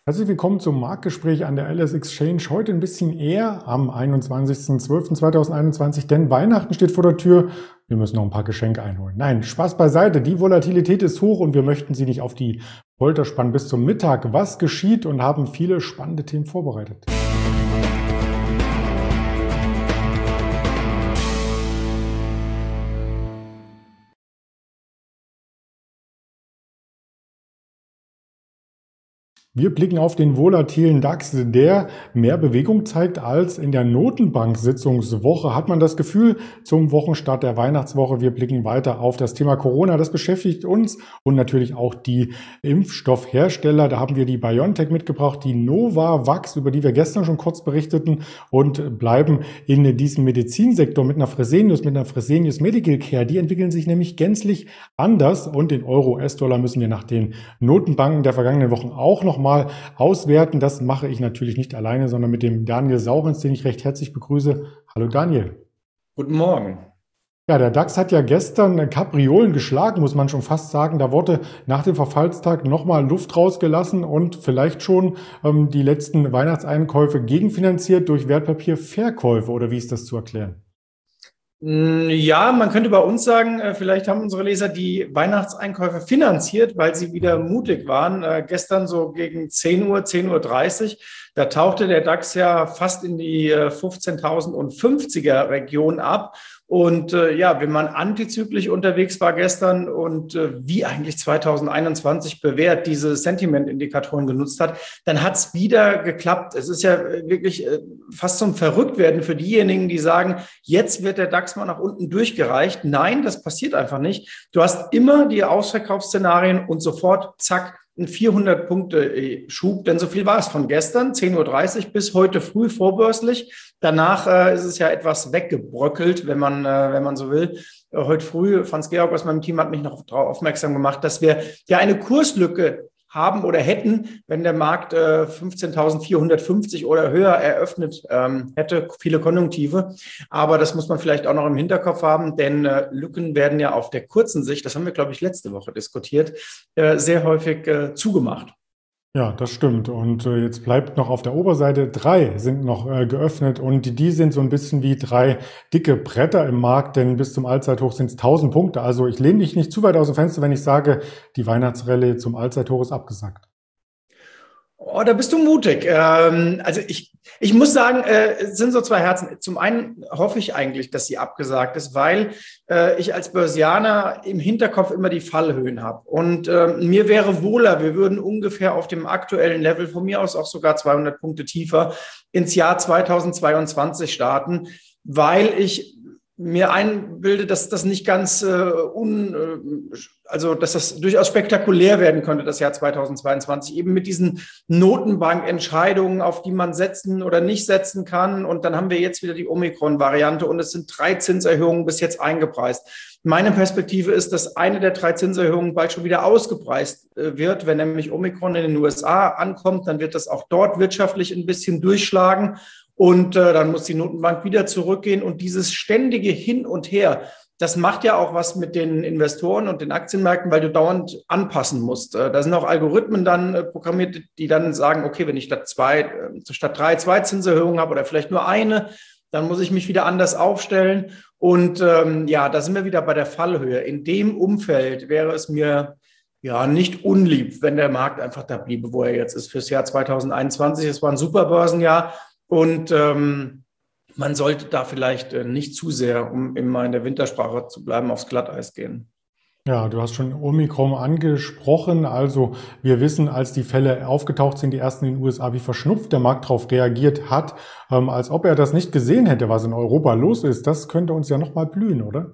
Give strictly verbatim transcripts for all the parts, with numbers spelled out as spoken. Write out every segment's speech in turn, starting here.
Herzlich willkommen zum Marktgespräch an der L S Exchange. Heute ein bisschen eher am einundzwanzigsten zwölften zweitausendeinundzwanzig, denn Weihnachten steht vor der Tür. Wir müssen noch ein paar Geschenke einholen. Nein, Spaß beiseite. Die Volatilität ist hoch und wir möchten Sie nicht auf die Folter spannen bis zum Mittag. Was geschieht und haben viele spannende Themen vorbereitet. Wir blicken auf den volatilen DAX, der mehr Bewegung zeigt als in der Notenbank-Sitzungswoche. Hat man das Gefühl zum Wochenstart der Weihnachtswoche? Wir blicken weiter auf das Thema Corona. Das beschäftigt uns und natürlich auch die Impfstoffhersteller. Da haben wir die BioNTech mitgebracht, die Novavax, über die wir gestern schon kurz berichteten, und bleiben in diesem Medizinsektor mit einer Fresenius, mit einer Fresenius Medical Care. Die entwickeln sich nämlich gänzlich anders und den Euro-U S-Dollar müssen wir nach den Notenbanken der vergangenen Wochen auch noch mal auswerten. Das mache ich natürlich nicht alleine, sondern mit dem Daniel Saurens, den ich recht herzlich begrüße. Hallo Daniel. Guten Morgen. Ja, der DAX hat ja gestern Kapriolen geschlagen, muss man schon fast sagen. Da wurde nach dem Verfallstag nochmal Luft rausgelassen und vielleicht schon ähm, die letzten Weihnachtseinkäufe gegenfinanziert durch Wertpapierverkäufe, oder wie ist das zu erklären? Ja, man könnte bei uns sagen, vielleicht haben unsere Leser die Weihnachtseinkäufe finanziert, weil sie wieder mutig waren. Gestern so gegen zehn Uhr, zehn Uhr dreißig, da tauchte der DAX ja fast in die fünfzehntausendfünfziger Region ab. Und äh, ja, wenn man antizyklisch unterwegs war gestern und äh, wie eigentlich zweitausendeinundzwanzig bewährt diese Sentiment-Indikatoren genutzt hat, dann hat es wieder geklappt. Es ist ja wirklich äh, fast zum Verrücktwerden für diejenigen, die sagen, jetzt wird der DAX mal nach unten durchgereicht. Nein, das passiert einfach nicht. Du hast immer die Ausverkaufsszenarien und sofort, zack, ein vierhundert-Punkte-Schub, denn so viel war es von gestern, zehn Uhr dreißig bis heute früh vorbörslich. Danach äh, ist es ja etwas weggebröckelt, wenn man, äh, wenn man so will. Äh, heute früh, Franz Georg aus meinem Team hat mich noch darauf aufmerksam gemacht, dass wir ja eine Kurslücke haben oder hätten, wenn der Markt äh, fünfzehntausendvierhundertfünfzig oder höher eröffnet ähm, hätte, viele Konjunktive. Aber das muss man vielleicht auch noch im Hinterkopf haben, denn äh, Lücken werden ja auf der kurzen Sicht, das haben wir, glaube ich, letzte Woche diskutiert, äh, sehr häufig äh, zugemacht. Ja, das stimmt. Und äh, jetzt bleibt noch auf der Oberseite, drei sind noch äh, geöffnet und die, die sind so ein bisschen wie drei dicke Bretter im Markt, denn bis zum Allzeithoch sind es tausend Punkte. Also ich lehne mich nicht zu weit aus dem Fenster, wenn ich sage, die Weihnachtsrallye zum Allzeithoch ist abgesagt. Oh, da bist du mutig. Ähm, also ich, ich muss sagen, äh, es sind so zwei Herzen. Zum einen hoffe ich eigentlich, dass sie abgesagt ist, weil äh, ich als Börsianer im Hinterkopf immer die Fallhöhen habe. Und äh, mir wäre wohler, wir würden ungefähr auf dem aktuellen Level, von mir aus auch sogar zweihundert Punkte tiefer, ins Jahr zweitausendzweiundzwanzig starten, weil ich mir einbilde, dass das nicht ganz äh, un, äh, also dass das durchaus spektakulär werden könnte, das Jahr zweitausendzweiundzwanzig, eben mit diesen Notenbankentscheidungen, auf die man setzen oder nicht setzen kann. Und dann haben wir jetzt wieder die Omikron-Variante und es sind drei Zinserhöhungen bis jetzt eingepreist. Meine Perspektive ist, dass eine der drei Zinserhöhungen bald schon wieder ausgepreist äh, wird. Wenn nämlich Omikron in den U S A ankommt, dann wird das auch dort wirtschaftlich ein bisschen durchschlagen. Und äh, dann muss die Notenbank wieder zurückgehen. Und dieses ständige Hin und Her, das macht ja auch was mit den Investoren und den Aktienmärkten, weil du dauernd anpassen musst. Äh, da sind auch Algorithmen dann äh, programmiert, die dann sagen, okay, wenn ich statt zwei, äh, statt drei, zwei Zinserhöhungen habe oder vielleicht nur eine, dann muss ich mich wieder anders aufstellen. Und ähm, ja, da sind wir wieder bei der Fallhöhe. In dem Umfeld wäre es mir ja nicht unlieb, wenn der Markt einfach da bliebe, wo er jetzt ist fürs Jahr zweitausendeinundzwanzig. Es war ein super Börsenjahr. Und ähm, man sollte da vielleicht äh, nicht zu sehr, um immer in der Wintersprache zu bleiben, aufs Glatteis gehen. Ja, du hast schon Omikron angesprochen. Also wir wissen, als die Fälle aufgetaucht sind, die ersten in den U S A, wie verschnupft der Markt darauf reagiert hat, ähm, als ob er das nicht gesehen hätte, was in Europa los ist. Das könnte uns ja nochmal blühen, oder?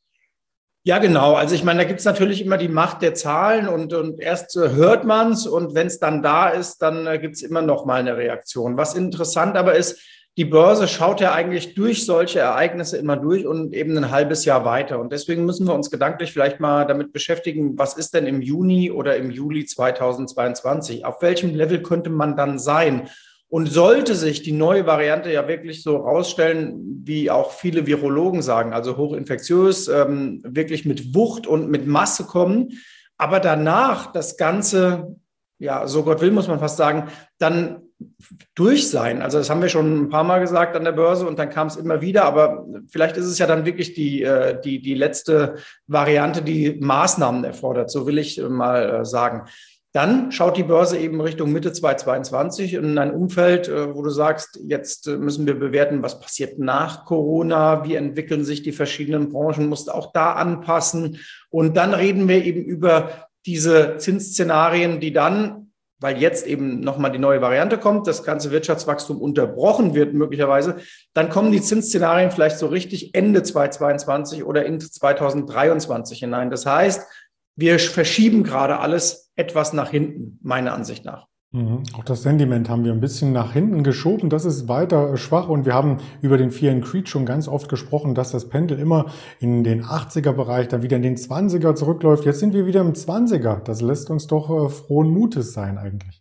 Ja, genau. Also ich meine, da gibt es natürlich immer die Macht der Zahlen und, und erst äh, hört man es und wenn es dann da ist, dann äh, gibt es immer noch mal eine Reaktion. Was interessant aber ist, die Börse schaut ja eigentlich durch solche Ereignisse immer durch und eben ein halbes Jahr weiter. Und deswegen müssen wir uns gedanklich vielleicht mal damit beschäftigen, was ist denn im Juni oder im Juli zweitausendzweiundzwanzig? Auf welchem Level könnte man dann sein? Und sollte sich die neue Variante ja wirklich so rausstellen, wie auch viele Virologen sagen, also hochinfektiös, ähm, wirklich mit Wucht und mit Masse kommen, aber danach das Ganze ja, so Gott will, muss man fast sagen, dann durch sein. Also das haben wir schon ein paar Mal gesagt an der Börse und dann kam es immer wieder, aber vielleicht ist es ja dann wirklich die, die, die letzte Variante, die Maßnahmen erfordert, so will ich mal sagen. Dann schaut die Börse eben Richtung Mitte zweitausendzweiundzwanzig in ein Umfeld, wo du sagst, jetzt müssen wir bewerten, was passiert nach Corona, wie entwickeln sich die verschiedenen Branchen, musst auch da anpassen. Und dann reden wir eben über diese Zinsszenarien, die dann, weil jetzt eben nochmal die neue Variante kommt, das ganze Wirtschaftswachstum unterbrochen wird möglicherweise, dann kommen die Zinsszenarien vielleicht so richtig Ende zweitausendzweiundzwanzig oder in zweitausenddreiundzwanzig hinein. Das heißt, wir verschieben gerade alles etwas nach hinten, meiner Ansicht nach. Mhm. Auch das Sentiment haben wir ein bisschen nach hinten geschoben. Das ist weiter schwach und wir haben über den Fear and Greed schon ganz oft gesprochen, dass das Pendel immer in den achtziger-Bereich, dann wieder in den zwanziger zurückläuft. Jetzt sind wir wieder im zwanziger. Das lässt uns doch äh, frohen Mutes sein eigentlich.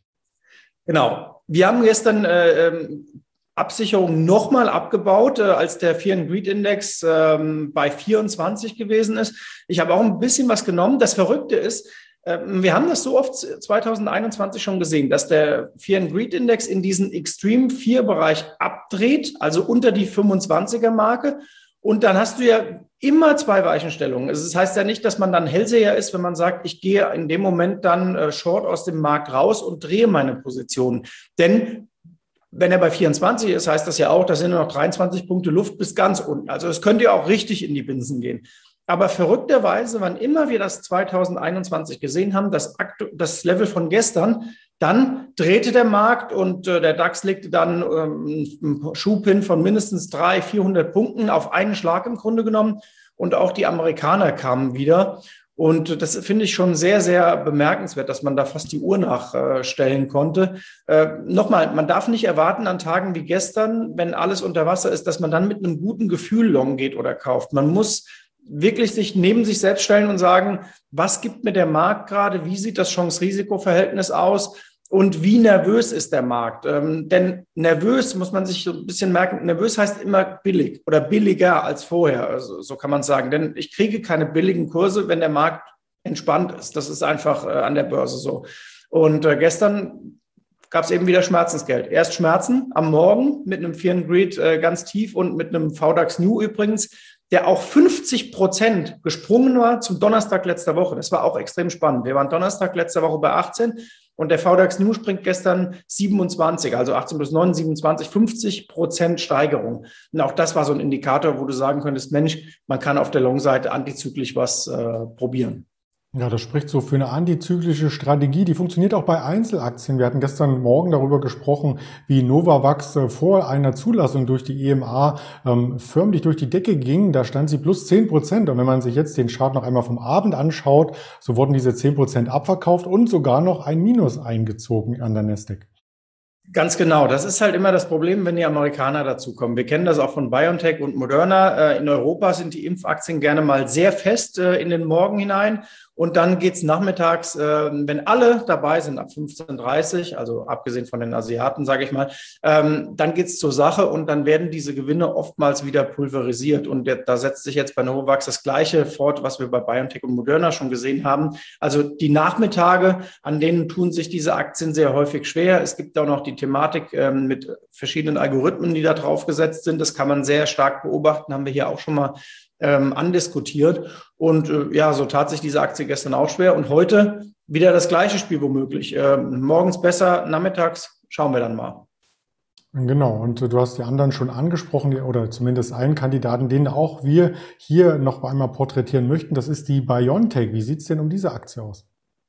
Genau. Wir haben gestern äh, ähm, Absicherung nochmal abgebaut, äh, als der Fear and Greed Index äh, bei vierundzwanzig gewesen ist. Ich habe auch ein bisschen was genommen. Das Verrückte ist, äh, wir haben das so oft zweitausendeinundzwanzig schon gesehen, dass der Fear and Greed Index in diesen Extreme vier Bereich abdreht, also unter die fünfundzwanziger Marke. Und dann hast du ja immer zwei Weichenstellungen. Also das heißt ja nicht, dass man dann Hellseher ist, wenn man sagt, ich gehe in dem Moment dann äh, short aus dem Markt raus und drehe meine Position. Denn wenn er bei vierundzwanzig ist, heißt das ja auch, da sind nur noch dreiundzwanzig Punkte Luft bis ganz unten. Also es könnte ja auch richtig in die Binsen gehen. Aber verrückterweise, wann immer wir das zweitausendeinundzwanzig gesehen haben, das, das Level von gestern, dann drehte der Markt und äh, der DAX legte dann ähm, einen Schub hin von mindestens dreihundert, vierhundert Punkten auf einen Schlag im Grunde genommen. Und auch die Amerikaner kamen wieder. Und das finde ich schon sehr, sehr bemerkenswert, dass man da fast die Uhr nachstellen konnte. Äh, nochmal, man darf nicht erwarten an Tagen wie gestern, wenn alles unter Wasser ist, dass man dann mit einem guten Gefühl long geht oder kauft. Man muss wirklich sich neben sich selbst stellen und sagen, was gibt mir der Markt gerade? Wie sieht das Chance-Risiko-Verhältnis aus? Und wie nervös ist der Markt? Ähm, denn nervös muss man sich so ein bisschen merken, nervös heißt immer billig oder billiger als vorher, also, so kann man sagen. Denn ich kriege keine billigen Kurse, wenn der Markt entspannt ist. Das ist einfach äh, an der Börse so. Und äh, gestern gab es eben wieder Schmerzensgeld. Erst Schmerzen am Morgen mit einem Fear and Greed äh, ganz tief und mit einem V DAX New übrigens, der auch fünfzig Prozent gesprungen war zum Donnerstag letzter Woche. Das war auch extrem spannend. Wir waren Donnerstag letzter Woche bei achtzehn und der V DAX New springt gestern siebenundzwanzig, also achtzehn plus neun, siebenundzwanzig, fünfzig Prozent Steigerung. Und auch das war so ein Indikator, wo du sagen könntest, Mensch, man kann auf der Long-Seite antizyklisch was äh, probieren. Ja, das spricht so für eine antizyklische Strategie. Die funktioniert auch bei Einzelaktien. Wir hatten gestern Morgen darüber gesprochen, wie Novavax vor einer Zulassung durch die E M A ähm, förmlich durch die Decke ging. Da stand sie plus zehn Prozent. Und wenn man sich jetzt den Chart noch einmal vom Abend anschaut, so wurden diese zehn Prozent abverkauft und sogar noch ein Minus eingezogen an der Nasdaq. Ganz genau. Das ist halt immer das Problem, wenn die Amerikaner dazukommen. Wir kennen das auch von BioNTech und Moderna. In Europa sind die Impfaktien gerne mal sehr fest in den Morgen hinein. Und dann geht's nachmittags, wenn alle dabei sind, ab fünfzehn Uhr dreißig, also abgesehen von den Asiaten, sage ich mal, dann geht's zur Sache und dann werden diese Gewinne oftmals wieder pulverisiert. Und da setzt sich jetzt bei Novavax das Gleiche fort, was wir bei BioNTech und Moderna schon gesehen haben. Also die Nachmittage, an denen tun sich diese Aktien sehr häufig schwer. Es gibt auch noch die Thematik mit verschiedenen Algorithmen, die da drauf gesetzt sind. Das kann man sehr stark beobachten, haben wir hier auch schon mal Ähm, andiskutiert. Und äh, ja, so tat sich diese Aktie gestern auch schwer. Und heute wieder das gleiche Spiel womöglich. Ähm, morgens besser, nachmittags schauen wir dann mal. Genau, und du hast die anderen schon angesprochen, oder zumindest einen Kandidaten, den auch wir hier noch einmal porträtieren möchten. Das ist die BioNTech. Wie sieht es denn um diese Aktie aus?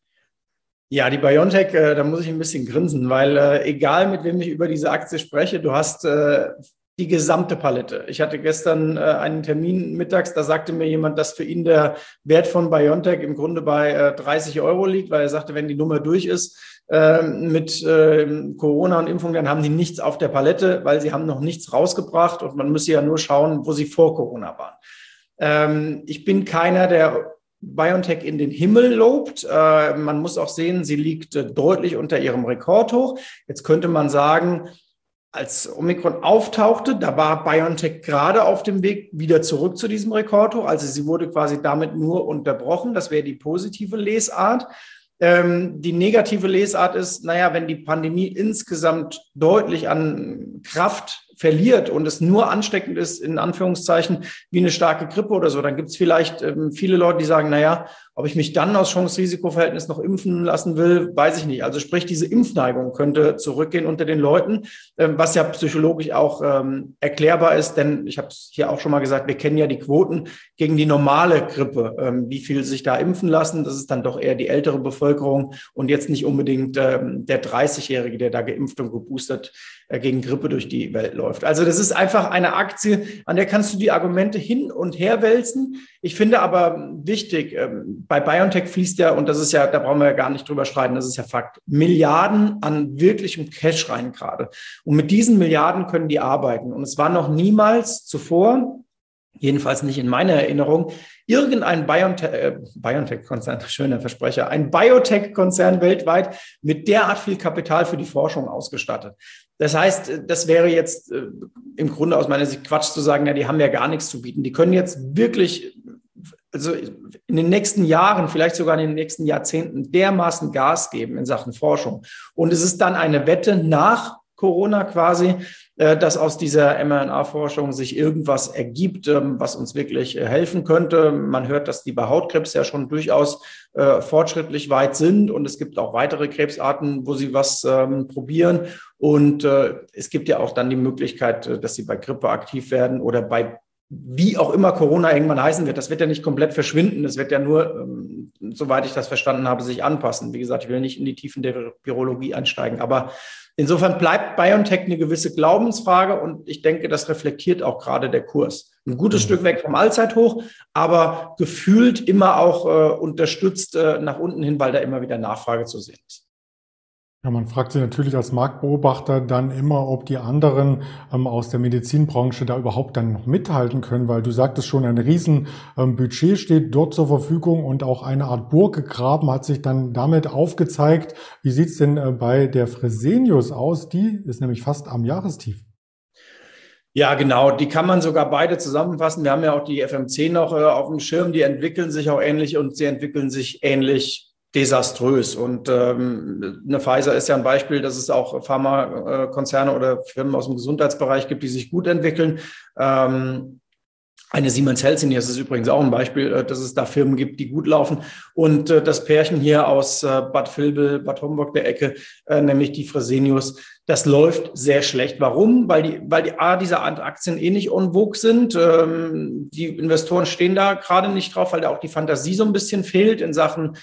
Ja, die BioNTech, äh, da muss ich ein bisschen grinsen, weil äh, egal mit wem ich über diese Aktie spreche, du hast äh, die gesamte Palette. Ich hatte gestern äh, einen Termin mittags, da sagte mir jemand, dass für ihn der Wert von BioNTech im Grunde bei äh, dreißig Euro liegt, weil er sagte, wenn die Nummer durch ist äh, mit äh, Corona und Impfung, dann haben die nichts auf der Palette, weil sie haben noch nichts rausgebracht und man müsse ja nur schauen, wo sie vor Corona waren. Ähm, ich bin keiner, der BioNTech in den Himmel lobt. Äh, man muss auch sehen, sie liegt äh, deutlich unter ihrem Rekordhoch. Jetzt könnte man sagen, als Omikron auftauchte, da war BioNTech gerade auf dem Weg wieder zurück zu diesem Rekordhoch. Also sie wurde quasi damit nur unterbrochen. Das wäre die positive Lesart. Ähm, die negative Lesart ist, naja, wenn die Pandemie insgesamt deutlich an Kraft verliert und es nur ansteckend ist, in Anführungszeichen, wie eine starke Grippe oder so, dann gibt es vielleicht ähm, viele Leute, die sagen, naja, ob ich mich dann aus Chance-Risiko-Verhältnis noch impfen lassen will, weiß ich nicht. Also sprich, diese Impfneigung könnte zurückgehen unter den Leuten, ähm, was ja psychologisch auch ähm, erklärbar ist, denn ich habe es hier auch schon mal gesagt, wir kennen ja die Quoten gegen die normale Grippe, ähm, wie viel sich da impfen lassen. Das ist dann doch eher die ältere Bevölkerung und jetzt nicht unbedingt ähm, der dreißigjährige, der da geimpft und geboostert äh, gegen Grippe durch die Welt läuft. Also das ist einfach eine Aktie, an der kannst du die Argumente hin und her wälzen. Ich finde aber wichtig, ähm, bei BioNTech fließt ja, und das ist ja, da brauchen wir ja gar nicht drüber streiten, das ist ja Fakt, Milliarden an wirklichem Cash rein gerade. Und mit diesen Milliarden können die arbeiten. Und es war noch niemals zuvor, jedenfalls nicht in meiner Erinnerung, irgendein BioNTech, äh, BioNTech-Konzern, schöner Versprecher, ein Biotech-Konzern weltweit mit derart viel Kapital für die Forschung ausgestattet. Das heißt, das wäre jetzt äh, im Grunde aus meiner Sicht Quatsch zu sagen, ja, die haben ja gar nichts zu bieten. Die können jetzt wirklich, also in den nächsten Jahren, vielleicht sogar in den nächsten Jahrzehnten dermaßen Gas geben in Sachen Forschung. Und es ist dann eine Wette nach Corona quasi, dass aus dieser mRNA-Forschung sich irgendwas ergibt, was uns wirklich helfen könnte. Man hört, dass die bei Hautkrebs ja schon durchaus äh, fortschrittlich weit sind und es gibt auch weitere Krebsarten, wo sie was ähm, probieren. Und äh, es gibt ja auch dann die Möglichkeit, dass sie bei Grippe aktiv werden oder bei wie auch immer Corona irgendwann heißen wird. Das wird ja nicht komplett verschwinden. Das wird ja nur, ähm, soweit ich das verstanden habe, sich anpassen. Wie gesagt, ich will nicht in die Tiefen der Virologie einsteigen, aber insofern bleibt BioNTech eine gewisse Glaubensfrage und ich denke, das reflektiert auch gerade der Kurs. Ein gutes mhm. Stück weg vom Allzeithoch, aber gefühlt immer auch äh, unterstützt äh, nach unten hin, weil da immer wieder Nachfrage zu sehen ist. Ja, man fragt sich natürlich als Marktbeobachter dann immer, ob die anderen ähm, aus der Medizinbranche da überhaupt dann noch mithalten können, weil du sagtest schon, ein riesen ähm, Budget steht dort zur Verfügung und auch eine Art Burg gegraben hat sich dann damit aufgezeigt. Wie sieht's denn äh, bei der Fresenius aus? Die ist nämlich fast am Jahrestief. Ja, genau. Die kann man sogar beide zusammenfassen. Wir haben ja auch die F M C noch äh, auf dem Schirm. Die entwickeln sich auch ähnlich und sie entwickeln sich ähnlich desaströs. Und ähm, eine Pfizer ist ja ein Beispiel, dass es auch Pharmakonzerne oder Firmen aus dem Gesundheitsbereich gibt, die sich gut entwickeln. Ähm, Eine Siemens Healthineers ist übrigens auch ein Beispiel, dass es da Firmen gibt, die gut laufen. Und das Pärchen hier aus Bad Vilbel, Bad Homburg der Ecke, nämlich die Fresenius, das läuft sehr schlecht. Warum? Weil die, weil die A, diese Aktien eh nicht en vogue sind. Die Investoren stehen da gerade nicht drauf, weil da auch die Fantasie so ein bisschen fehlt in Sachen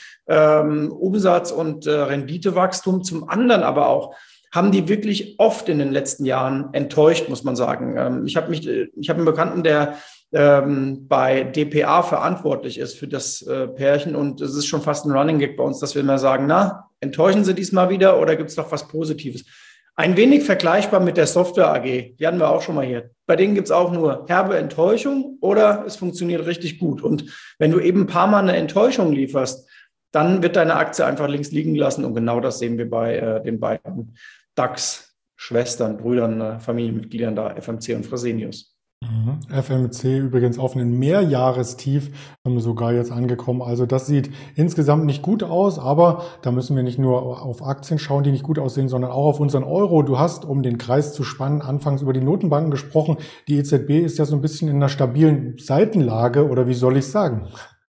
Umsatz und Renditewachstum. Zum anderen aber auch, haben die wirklich oft in den letzten Jahren enttäuscht, muss man sagen. Ich habe mich, ich habe einen Bekannten, der ähm, bei D P A verantwortlich ist für das äh, Pärchen und es ist schon fast ein Running Gag bei uns, dass wir immer sagen, na, enttäuschen Sie diesmal wieder oder gibt es doch was Positives? Ein wenig vergleichbar mit der Software A G, die hatten wir auch schon mal hier. Bei denen gibt es auch nur herbe Enttäuschung oder es funktioniert richtig gut. Und wenn du eben ein paar Mal eine Enttäuschung lieferst, dann wird deine Aktie einfach links liegen gelassen und genau das sehen wir bei äh, den beiden DAX-Schwestern, Brüdern, äh, Familienmitgliedern da, F M C und Fresenius. F M C übrigens auf einen Mehrjahrestief ähm, sogar jetzt angekommen. Also das sieht insgesamt nicht gut aus, aber da müssen wir nicht nur auf Aktien schauen, die nicht gut aussehen, sondern auch auf unseren Euro. Du hast, um den Kreis zu spannen, anfangs über die Notenbanken gesprochen. Die E Z B ist ja so ein bisschen in einer stabilen Seitenlage oder wie soll ich sagen?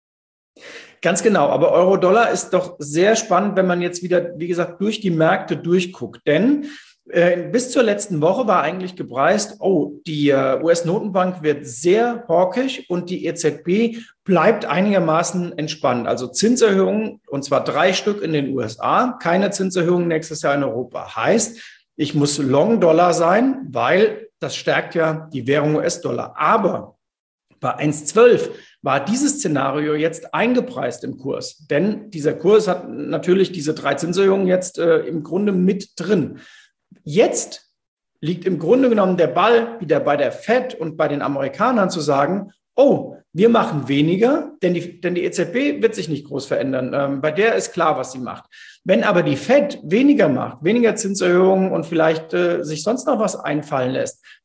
Ganz genau, aber Euro-Dollar ist doch sehr spannend, wenn man jetzt wieder, wie gesagt, durch die Märkte durchguckt. Denn äh, bis zur letzten Woche war eigentlich gepreist, oh, die äh, U S-Notenbank wird sehr hawkisch und die E Z B bleibt einigermaßen entspannt. Also Zinserhöhungen, und zwar drei Stück in den U S A, keine Zinserhöhungen nächstes Jahr in Europa. Heißt, ich muss Long-Dollar sein, weil das stärkt ja die Währung U S-Dollar. Aber bei eins Komma zwölf war dieses Szenario jetzt eingepreist im Kurs. Denn dieser Kurs hat natürlich diese drei Zinserhöhungen jetzt äh, im Grunde mit drin. Jetzt liegt im Grunde genommen der Ball wieder bei der Fed und bei den Amerikanern zu sagen, oh, wir machen weniger, denn die, denn die E Z B wird sich nicht groß verändern. Ähm, bei der ist klar, was sie macht. Wenn aber die Fed weniger macht, weniger Zinserhöhungen und vielleicht äh, sich sonst noch was einfallen lässt,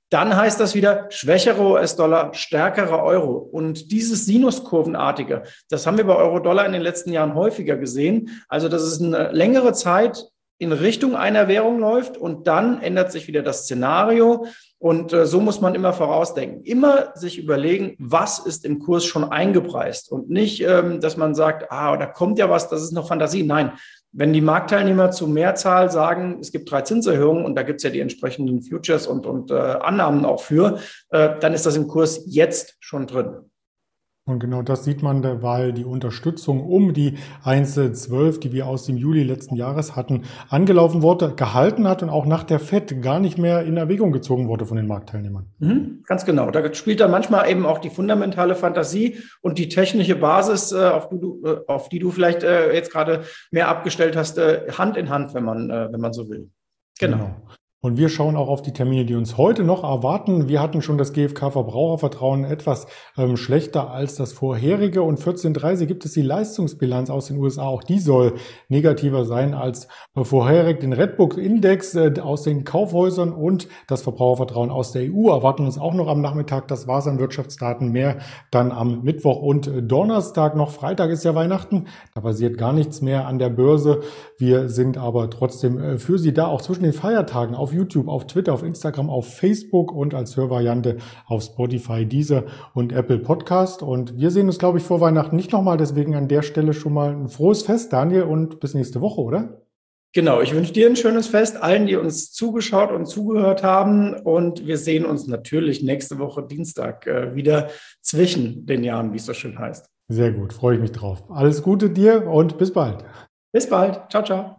dann heißt das wieder schwächerer U S-Dollar, stärkerer Euro. Und dieses Sinuskurvenartige, das haben wir bei Euro-Dollar in den letzten Jahren häufiger gesehen. Also dass es eine längere Zeit in Richtung einer Währung läuft und dann ändert sich wieder das Szenario. Und äh, so muss man immer vorausdenken. Immer sich überlegen, was ist im Kurs schon eingepreist und nicht, ähm, dass man sagt, ah, da kommt ja was, das ist noch Fantasie. Nein, wenn die Marktteilnehmer zu Mehrzahl sagen, es gibt drei Zinserhöhungen und da gibt es ja die entsprechenden Futures und, und äh, Annahmen auch für, äh, dann ist das im Kurs jetzt schon drin. Und genau das sieht man, weil die Unterstützung um die eins Komma zwölf, die wir aus dem Juli letzten Jahres hatten, angelaufen wurde, gehalten hat und auch nach der Fed gar nicht mehr in Erwägung gezogen wurde von den Marktteilnehmern. Mhm, ganz genau. Da spielt dann manchmal eben auch die fundamentale Fantasie und die technische Basis, auf die du, auf die du vielleicht jetzt gerade mehr abgestellt hast, Hand in Hand, wenn man, wenn man so will. Genau. genau. Und wir schauen auch auf die Termine, die uns heute noch erwarten. Wir hatten schon das G F K-Verbrauchervertrauen etwas ähm, schlechter als das vorherige. Und vierzehn Uhr dreißig gibt es die Leistungsbilanz aus den U S A. Auch die soll negativer sein als äh, vorherig. Den Redbook-Index äh, aus den Kaufhäusern und das Verbrauchervertrauen aus der E U erwarten uns auch noch am Nachmittag. Das war's an Wirtschaftsdaten. Mehr dann am Mittwoch und äh, Donnerstag. Noch Freitag ist ja Weihnachten. Da passiert gar nichts mehr an der Börse. Wir sind aber trotzdem äh, für Sie da, auch zwischen den Feiertagen auf Auf YouTube, auf Twitter, auf Instagram, auf Facebook und als Hörvariante auf Spotify, Deezer und Apple Podcast. Und wir sehen uns, glaube ich, vor Weihnachten nicht nochmal. Deswegen an der Stelle schon mal ein frohes Fest, Daniel, und bis nächste Woche, oder? Genau, ich wünsche dir ein schönes Fest, allen, die uns zugeschaut und zugehört haben. Und wir sehen uns natürlich nächste Woche Dienstag äh, wieder zwischen den Jahren, wie es so schön heißt. Sehr gut, freue ich mich drauf. Alles Gute dir und bis bald. Bis bald. Ciao, ciao.